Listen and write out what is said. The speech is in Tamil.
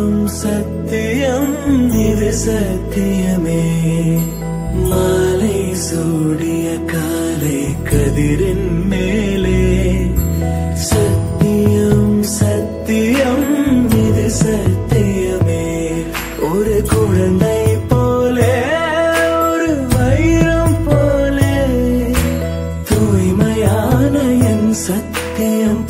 சத்தியம் இது சத்தியமே. மாலை சூடிய காலை கதிரின் மேலே சத்தியம் சத்தியம் இது சத்தியமே. ஒரு குழந்தை போலே ஒரு வைரம் போலே தூய்மையான என் சத்தியம்